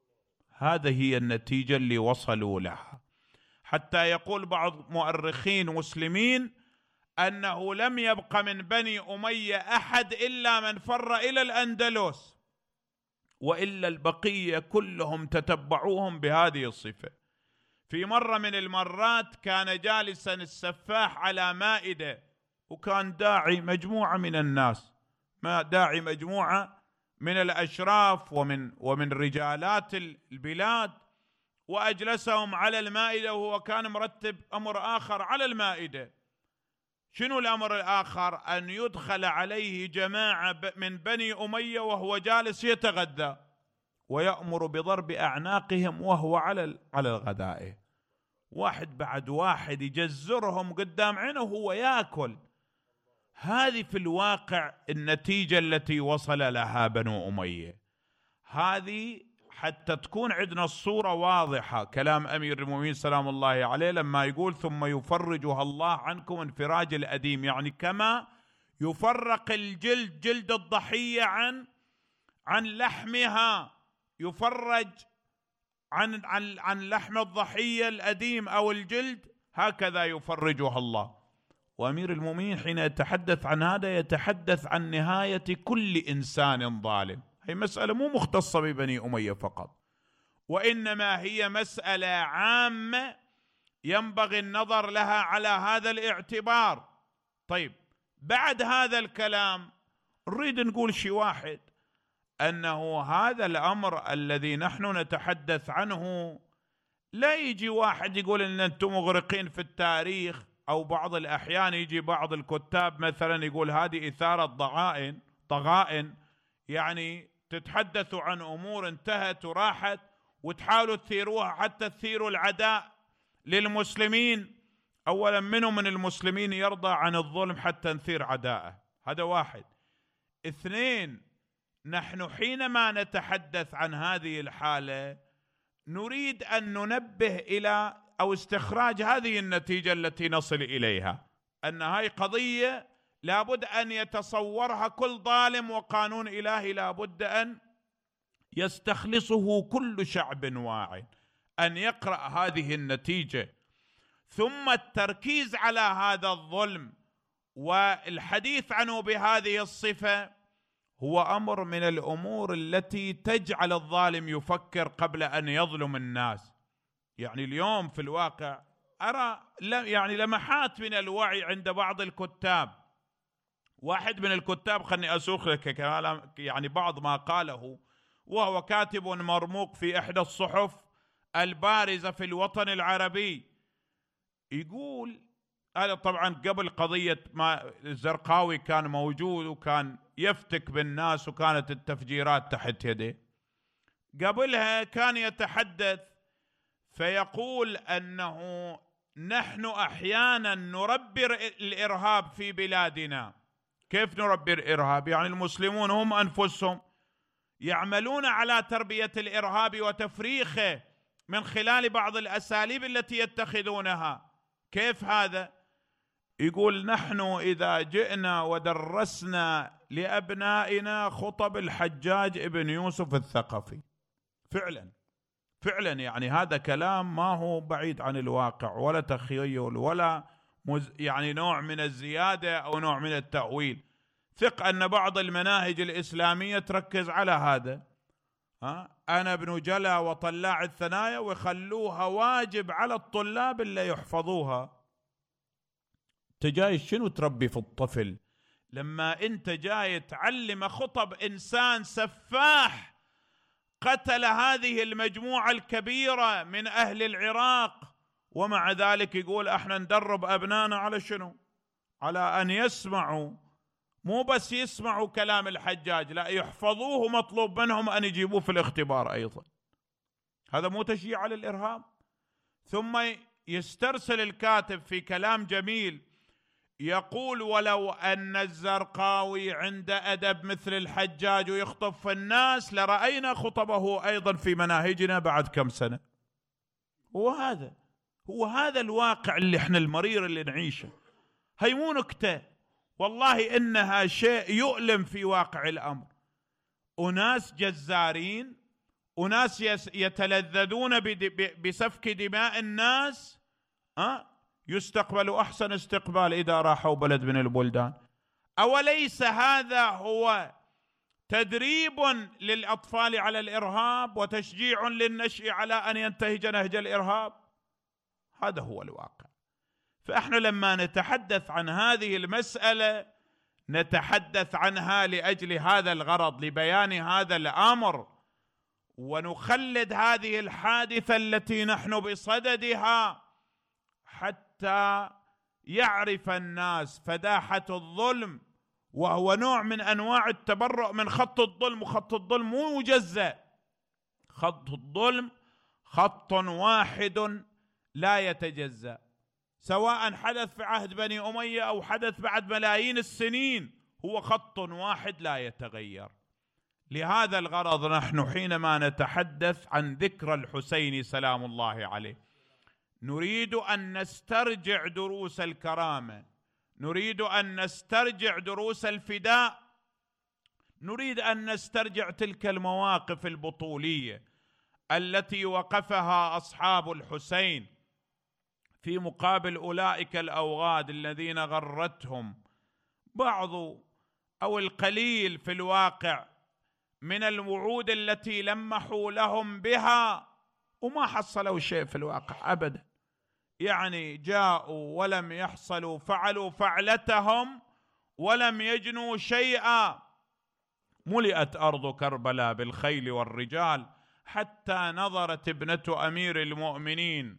هذه هي النتيجة اللي وصلوا لها، حتى يقول بعض مؤرخين مسلمين أنه لم يبق من بني أمية أحد إلا من فر إلى الأندلس، وإلا البقية كلهم تتبعوهم بهذه الصفة. في مرة من المرات كان جالسا السفاح على مائدة، وكان داعي مجموعة من الناس، ما داعي مجموعة من الأشراف ومن ومن رجالات البلاد، وأجلسهم على المائدة، وهو كان مرتب أمر آخر على المائدة. شنو الأمر الآخر؟ أن يدخل عليه جماعة من بني أمية وهو جالس يتغدى، ويأمر بضرب أعناقهم وهو على على الغداء، واحد بعد واحد يجزرهم قدام عينه وهو يأكل. هذه في الواقع النتيجة التي وصل لها بنو أمية. هذه حتى تكون عندنا الصورة واضحة كلام أمير المؤمنين سلام الله عليه لما يقول ثم يفرجها الله عنكم انفراج الأديم، يعني كما يفرق الجلد جلد الضحية عن عن لحمها، يفرج عن عن عن لحم الضحية الأديم أو الجلد، هكذا يفرجها الله. وأمير المؤمنين حين يتحدث عن هذا يتحدث عن نهاية كل إنسان ظالم. هي مسألة مو مختصة ببني أمية فقط، وإنما هي مسألة عامة ينبغي النظر لها على هذا الاعتبار. طيب، بعد هذا الكلام نريد نقول شيء واحد، أنه هذا الأمر الذي نحن نتحدث عنه لا يجي واحد يقول إن أنتم مغرقين في التاريخ، أو بعض الأحيان يجي بعض الكتاب مثلا يقول هذه إثارة ضغائن طغائن، يعني تتحدثوا عن أمور انتهت وراحت وتحاولوا تثيروها حتى تثيروا العداء للمسلمين. أولا، منو من المسلمين يرضى عن الظلم حتى نثير عداءه؟ هذا واحد. اثنين، نحن حينما نتحدث عن هذه الحالة نريد أن ننبه إلى أو استخراج هذه النتيجة التي نصل إليها، أن هاي قضية لابد أن يتصورها كل ظالم، وقانون إلهي لابد أن يستخلصه كل شعب واعٍ، أن يقرأ هذه النتيجة. ثم التركيز على هذا الظلم والحديث عنه بهذه الصفة هو أمر من الأمور التي تجعل الظالم يفكر قبل أن يظلم الناس. يعني اليوم في الواقع أرى يعني لمحات من الوعي عند بعض الكتاب. واحد من الكتاب، خلني أسوق لك كلام يعني بعض ما قاله، وهو كاتب مرموق في إحدى الصحف البارزة في الوطن العربي، يقول هذا طبعا قبل قضية ما الزرقاوي كان موجود وكان يفتك بالناس وكانت التفجيرات تحت يده، قبلها كان يتحدث فيقول أنه نحن أحيانا نربر الإرهاب في بلادنا. كيف نربر الإرهاب؟ يعني المسلمون هم أنفسهم يعملون على تربية الإرهاب وتفريخه من خلال بعض الأساليب التي يتخذونها. كيف هذا؟ يقول نحن إذا جئنا ودرسنا لأبنائنا خطب الحجاج ابن يوسف الثقفي، فعلا فعلا يعني هذا كلام ما هو بعيد عن الواقع ولا تخيل ولا مز يعني نوع من الزيادة أو نوع من التأويل. ثق أن بعض المناهج الإسلامية تركز على هذا، ها أنا ابن جلا وطلاع الثنايا، ويخلوها واجب على الطلاب اللي يحفظوها. تجاي شنو تربي في الطفل لما أنت جاي تعلم خطب إنسان سفاح قتل هذه المجموعة الكبيرة من أهل العراق، ومع ذلك يقول احنا ندرب أبنانا على شنو؟ على أن يسمعوا، مو بس يسمعوا كلام الحجاج، لا يحفظوه، مطلوب منهم أن يجيبوه في الاختبار أيضا. هذا مو تشجيع على الإرهاب؟ ثم يسترسل الكاتب في كلام جميل يقول ولو أن الزرقاوي عند أدب مثل الحجاج ويخطب في الناس لرأينا خطبه أيضا في مناهجنا بعد كم سنة. هو هذا هو هذا الواقع اللي احنا المرير اللي نعيشه. هي مو نكتة، والله إنها شيء يؤلم في واقع الأمر. أناس جزارين، أناس يتلذذون بسفك دماء الناس، أه؟ يستقبلوا أحسن استقبال إذا راحوا بلد من البلدان. أوليس هذا هو تدريب للأطفال على الإرهاب وتشجيع للنشء على أن ينتهج نهج الإرهاب؟ هذا هو الواقع. فإحنا لما نتحدث عن هذه المسألة نتحدث عنها لأجل هذا الغرض، لبيان هذا الأمر، ونخلد هذه الحادثة التي نحن بصددها حتى يعرف الناس فداحة الظلم، وهو نوع من أنواع التبرؤ من خط الظلم. وخط الظلم مو مجزأ، خط الظلم خط واحد لا يتجزأ، سواء حدث في عهد بني أمية أو حدث بعد ملايين السنين، هو خط واحد لا يتغير. لهذا الغرض نحن حينما نتحدث عن ذكرى الحسين سلام الله عليه نريد أن نسترجع دروس الكرامة، نريد أن نسترجع دروس الفداء، نريد أن نسترجع تلك المواقف البطولية التي وقفها أصحاب الحسين في مقابل أولئك الأوغاد الذين غرتهم بعض أو القليل في الواقع من الوعود التي لمحوا لهم بها وما حصلوا شيء في الواقع أبدا. يعني جاءوا ولم يحصلوا، فعلوا فعلتهم ولم يجنوا شيئا. ملئت أرض كربلاء بالخيل والرجال، حتى نظرت ابنة أمير المؤمنين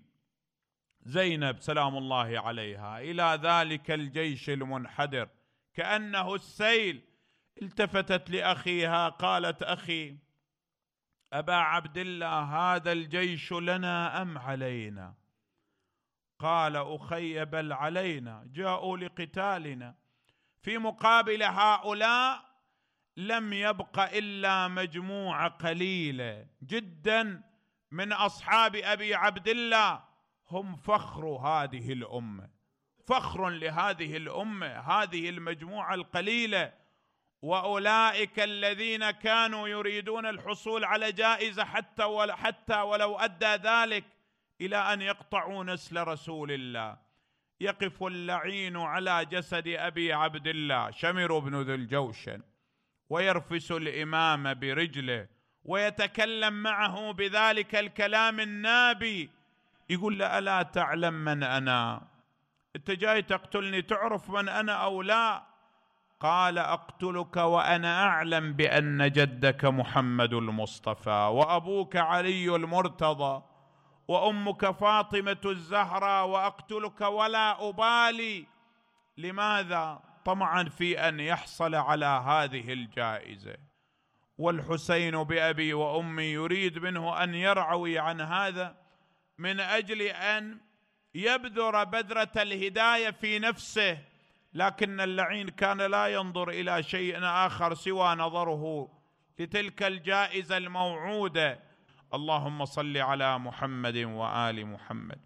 زينب سلام الله عليها إلى ذلك الجيش المنحدر كأنه السيل، التفتت لأخيها قالت: أخي أبا عبد الله، هذا الجيش لنا أم علينا؟ قال: أخي بل علينا، جاءوا لقتالنا. في مقابل هؤلاء لم يبق إلا مجموعة قليلة جدا من أصحاب أبي عبد الله، هم فخر هذه الأمة، فخر لهذه الأمة، هذه المجموعة القليلة. وأولئك الذين كانوا يريدون الحصول على جائزة حتى ولو, حتى ولو أدى ذلك إلى أن يقطعوا نسل رسول الله. يقف اللعين على جسد أبي عبد الله شمر بن ذي الجوشن ويرفس الإمام برجله ويتكلم معه بذلك الكلام النابي، يقول له: ألا تعلم من أنا؟ أنت جاي تقتلني، تعرف من أنا أو لا؟ قال: أقتلك وأنا أعلم بأن جدك محمد المصطفى، وأبوك علي المرتضى، وأمك فاطمة الزهراء، وأقتلك ولا أبالي. لماذا؟ طمعا في أن يحصل على هذه الجائزة. والحسين بأبي وأمي يريد منه أن يرعوي عن هذا من أجل أن يبذر بذرة الهداية في نفسه، لكن اللعين كان لا ينظر إلى شيء آخر سوى نظره لتلك الجائزة الموعودة. اللهم صل على محمد وآل محمد.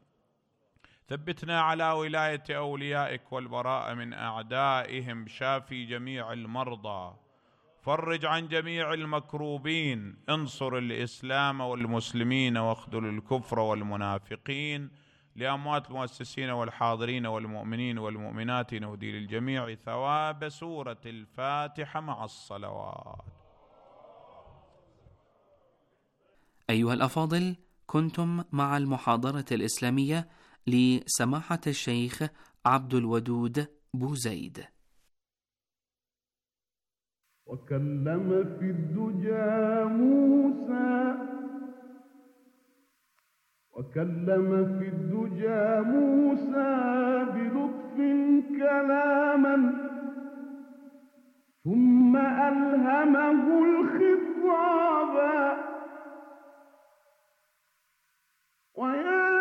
ثبتنا على ولاية أوليائك والبراء من أعدائهم، شافي جميع المرضى، فرج عن جميع المكروبين، انصر الإسلام والمسلمين واخذل الكفر والمنافقين. لأموات المؤسسين والحاضرين والمؤمنين والمؤمنات نهدي للجميع ثواب سورة الفاتحة مع الصلوات. أيها الأفاضل، كنتم مع المحاضرة الإسلامية لسماحة الشيخ عبد الودود بوزيد. وكلم في الدجى موسى وكلم في الدجى موسى بلطف كلاما، ثم ألهمه الخطاب. ويا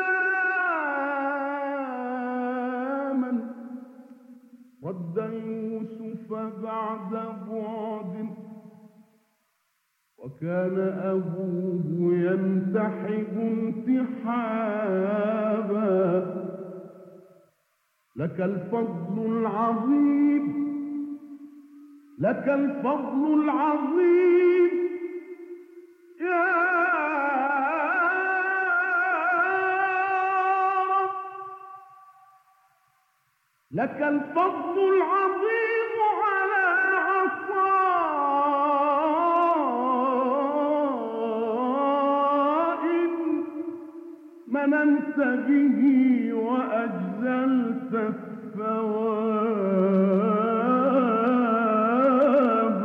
من رد يوسف بعد بعد، وكان أبوه ينتحب انتحابا. لك الفضل العظيم، لك الفضل العظيم يا رب، لك الفضل العظيم على عطاء مننت به وأجزلت الثواب.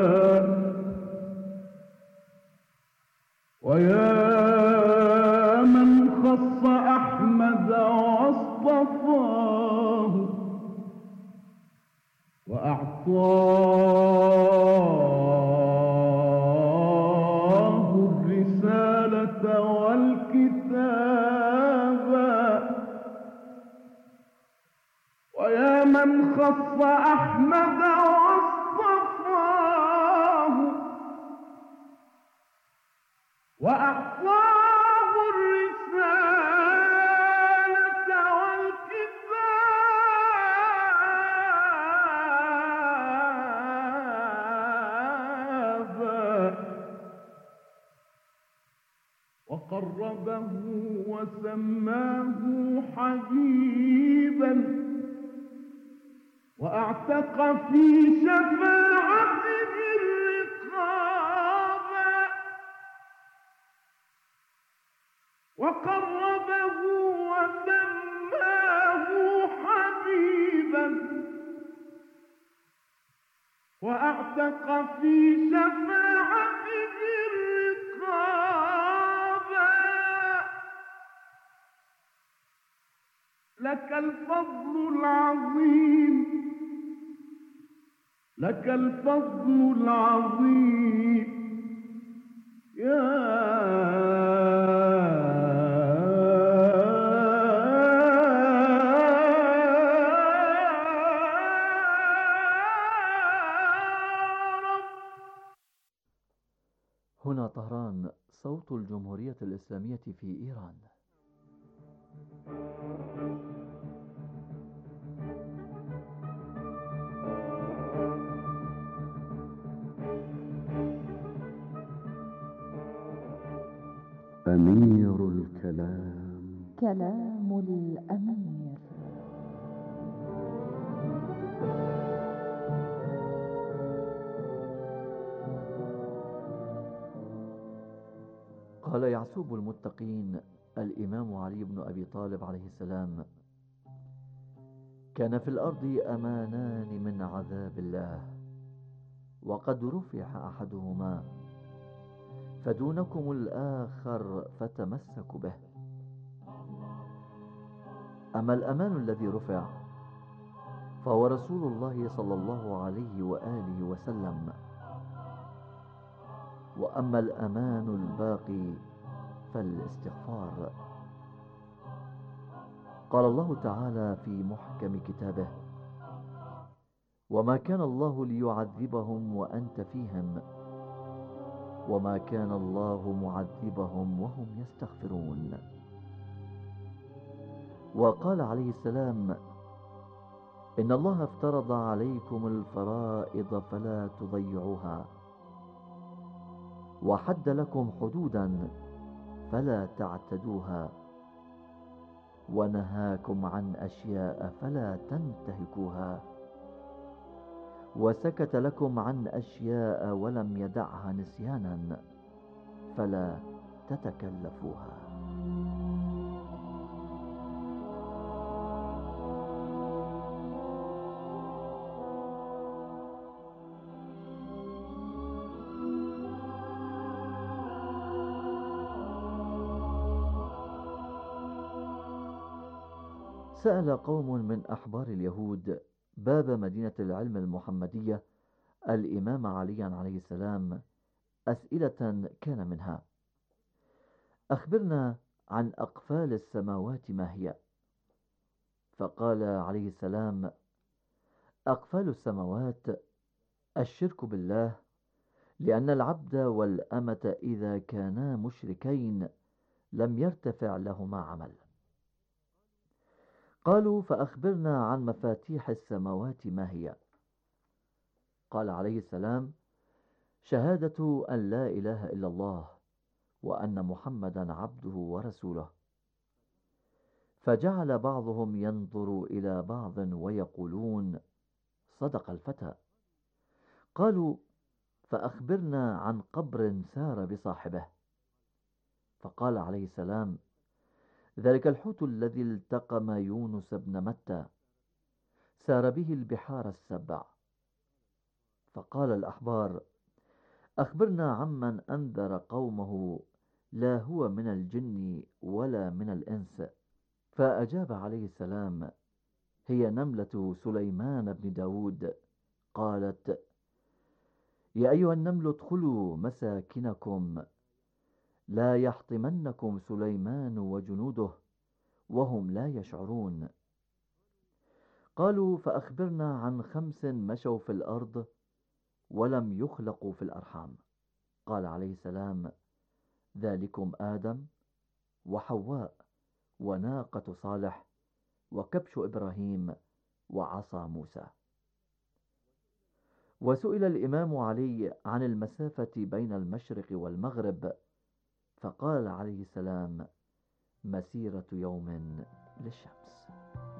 ويا من خص أحمد واصطفاه وأعطاه الرسالة والكتاب، من خص أحمد واصطفاه وأعطاه الرسالة والكتاب وقربه وسماه حبيبا وأعتق في شفاعته الرقاب وقربه وسماه حبيبا وأعتق في شفاعته الرقاب لك الفضل العظيم لك الفضل العظيم يا هنا طهران، صوت الجمهورية الإسلامية في إيران. أمير الكلام كلام الأمير. قال يعسوب المتقين الإمام علي بن أبي طالب عليه السلام: كان في الأرض أمانان من عذاب الله، وقد رفع أحدهما فدونكم الآخر فتمسكوا به. أما الأمان الذي رفع فهو رسول الله صلى الله عليه وآله وسلم، وأما الأمان الباقي فالاستغفار. قال الله تعالى في محكم كتابه: وما كان الله ليعذبهم وأنت فيهم وما كان الله معذبهم وهم يستغفرون. وقال عليه السلام: إن الله افترض عليكم الفرائض فلا تضيعوها، وحد لكم حدودا فلا تعتدوها، ونهاكم عن أشياء فلا تنتهكوها، وسكت لكم عن أشياء ولم يدعها نسيانا فلا تتكلفوها. سأل قوم من أحبار اليهود باب مدينة العلم المحمدية الإمام علي عليه السلام أسئلة كان منها: أخبرنا عن أقفال السماوات ما هي؟ فقال عليه السلام: أقفال السماوات الشرك بالله، لأن العبد والأمة إذا كانا مشركين لم يرتفع لهما عمل. قالوا: فأخبرنا عن مفاتيح السماوات ما هي؟ قال عليه السلام: شهادة أن لا إله إلا الله وأن محمدا عبده ورسوله. فجعل بعضهم ينظر إلى بعض ويقولون: صدق الفتى. قالوا: فأخبرنا عن قبر سار بصاحبه. فقال عليه السلام: ذلك الحوت الذي التقم يونس بن متى، سار به البحار السبع. فقال الأحبار: أخبرنا عمن أنذر قومه لا هو من الجن ولا من الإنس. فأجاب عليه السلام: هي نملة سليمان بن داود. قالت: يا أيها النمل ادخلوا مساكنكم لا يحطمنكم سليمان وجنوده وهم لا يشعرون. قالوا: فأخبرنا عن خمس مشوا في الأرض ولم يخلقوا في الأرحام. قال عليه السلام: ذلكم آدم وحواء وناقة صالح وكبش إبراهيم وعصا موسى. وسئل الإمام علي عن المسافة بين المشرق والمغرب، فقال عليه السلام: مسيرة يوم للشمس.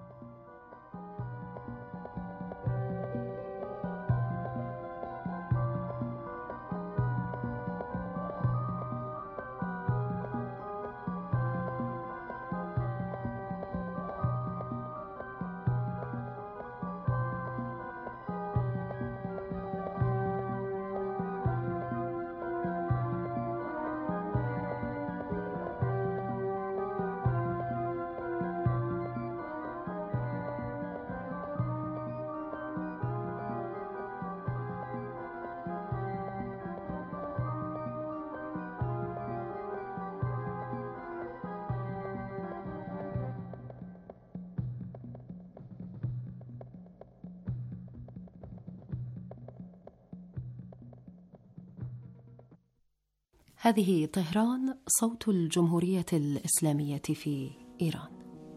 هذه طهران، صوت الجمهورية الإسلامية في إيران.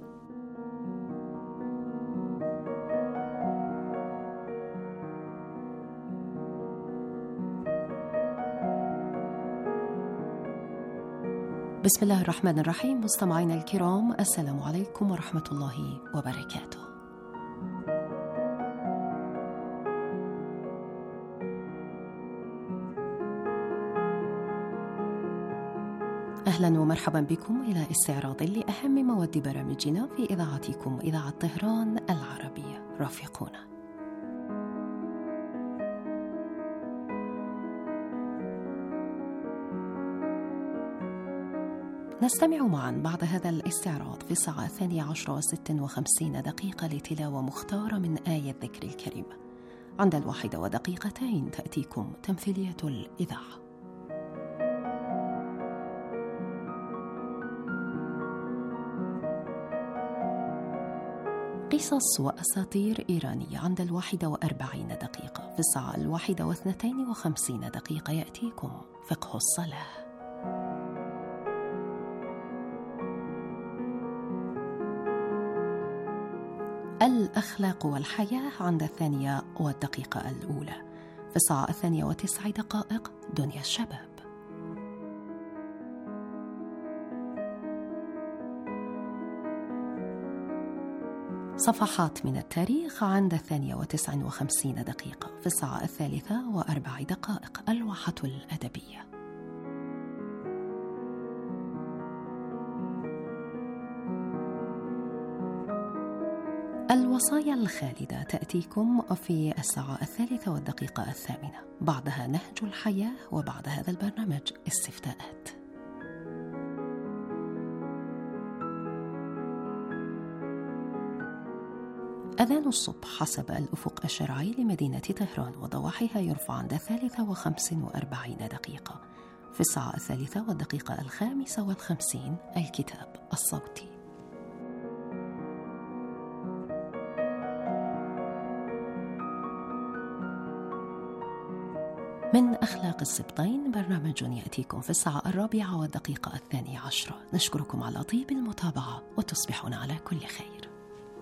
بسم الله الرحمن الرحيم. مستمعينا الكرام، السلام عليكم ورحمة الله وبركاته. أهلا ومرحبا بكم إلى استعراض لأهم مواد برامجنا في إذاعتكم إذاعة طهران العربية. رافقونا. نستمع معا بعد هذا الاستعراض في الساعة الثانية عشرة وست وخمسين دقيقة لتلاوة مختارة من آية الذكر الكريم. عند الواحدة ودقيقتين تأتيكم تمثيلية الإذاعة. قصص وأساطير إيرانية عند الواحدة وأربعين دقيقة. في الساعة الواحدة واثنتين وخمسين دقيقة يأتيكم فقه الصلاة. الأخلاق والحياة عند الثانية والدقيقة الأولى. في الساعة الثانية وتسع دقائق دنيا الشباب. صفحات من التاريخ عند الثانية وتسع وخمسين دقيقة. في الساعة الثالثة وأربع دقائق الواحة الأدبية. الوصايا الخالدة تأتيكم في الساعة الثالثة والدقيقة الثامنة. بعدها نهج الحياة، وبعد هذا البرنامج استفتاءات. أذان الصبح حسب الأفق الشرعي لمدينة طهران وضواحيها يرفع عند الثالثة وخمس وأربعين دقيقة. في الساعة الثالثة والدقيقة الخامسة والخمسين الكتاب الصوتي. من أخلاق السبطين برنامج يأتيكم في الساعة الرابعة والدقيقة الثانية عشرة. نشكركم على طيب المتابعة وتصبحون على كل خير.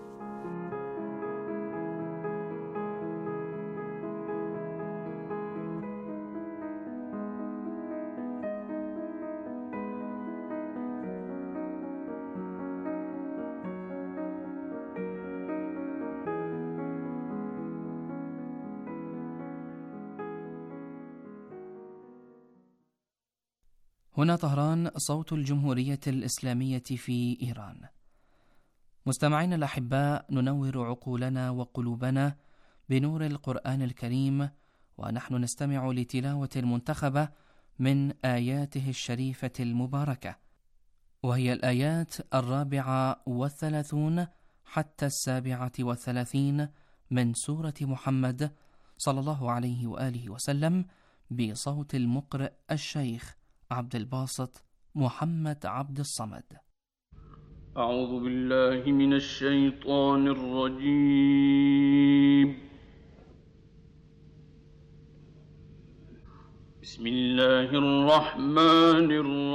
هنا طهران، صوت الجمهورية الإسلامية في إيران. مستمعين الأحباء، ننور عقولنا وقلوبنا بنور القرآن الكريم، ونحن نستمع لتلاوة المنتخبة من آياته الشريفة المباركة، وهي الآيات الرابعة والثلاثون حتى السابعة والثلاثين من سورة محمد صلى الله عليه وآله وسلم، بصوت المقرئ الشيخ عبد الباسط محمد عبد الصمد. أعوذ بالله من الشيطان الرجيم. الله الرحمن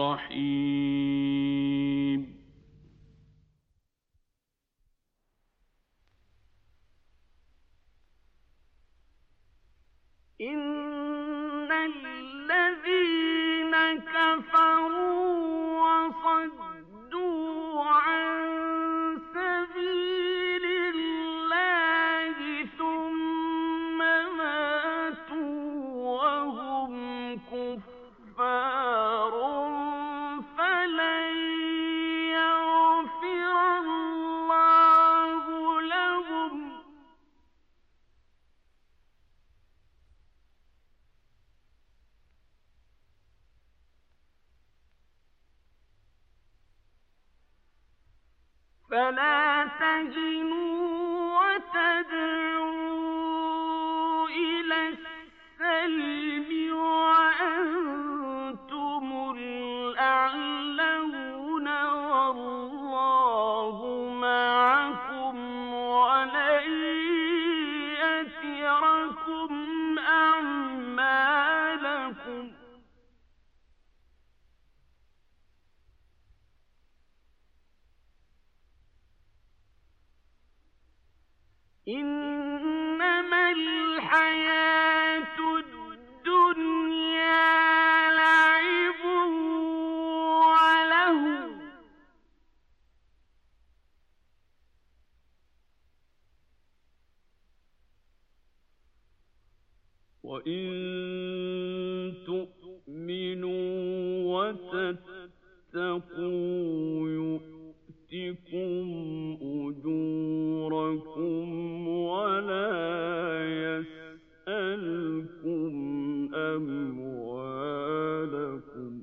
الرحيم. إن الذين كفروا وصدوا عن سبيل الله ثم ماتوا وهم كفار فلن يغفر الله لهم فلا تهنوا وتدعوا إلى السلم وأنتم الأعلون والله معكم ولن يتركم أعمالكم إنما الحياة الدنيا لعب وله وإن تؤمنوا وتتقوا يؤتكم أجوركم ولا يسألكم أموالكم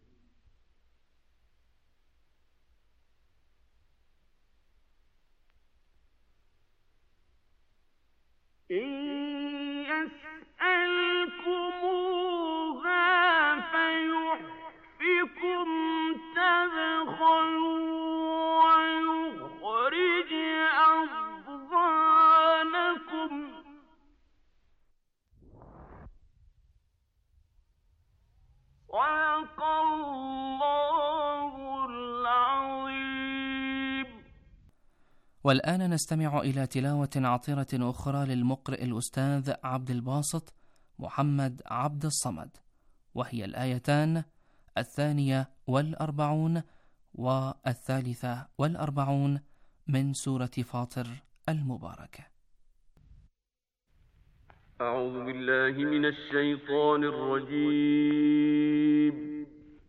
إن يسألكموها فيحفكم تبخلوا ويخرج أضغانكم صدق الله العظيم. والآن نستمع إلى تلاوة عطرة أخرى للمقرئ الأستاذ عبد الباسط محمد عبد الصمد، وهي الآيتان الثانية والأربعون والثالثة والأربعون من سورة فاطر المباركة. أعوذ بالله من الشيطان الرجيم.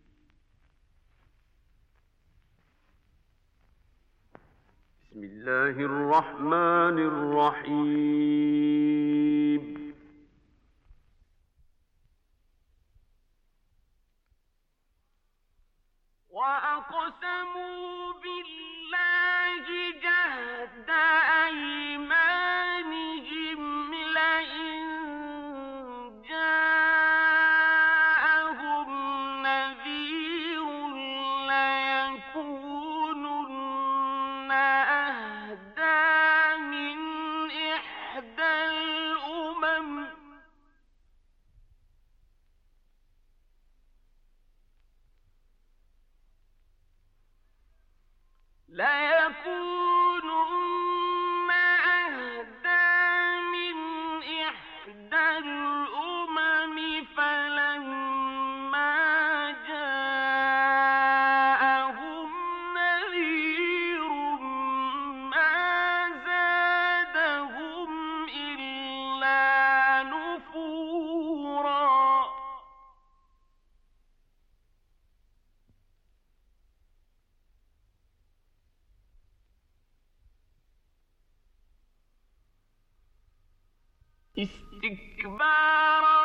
بسم الله الرحمن الرحيم. وأقسموا بالله جهد أيمانهم لئن جاءهم نذير ليكونن أهدى من إحدى الأمم ليكونن أهدى من إحدى الأمم فلما جاءهم نذير ما زادهم إلا نفورا. استكبارا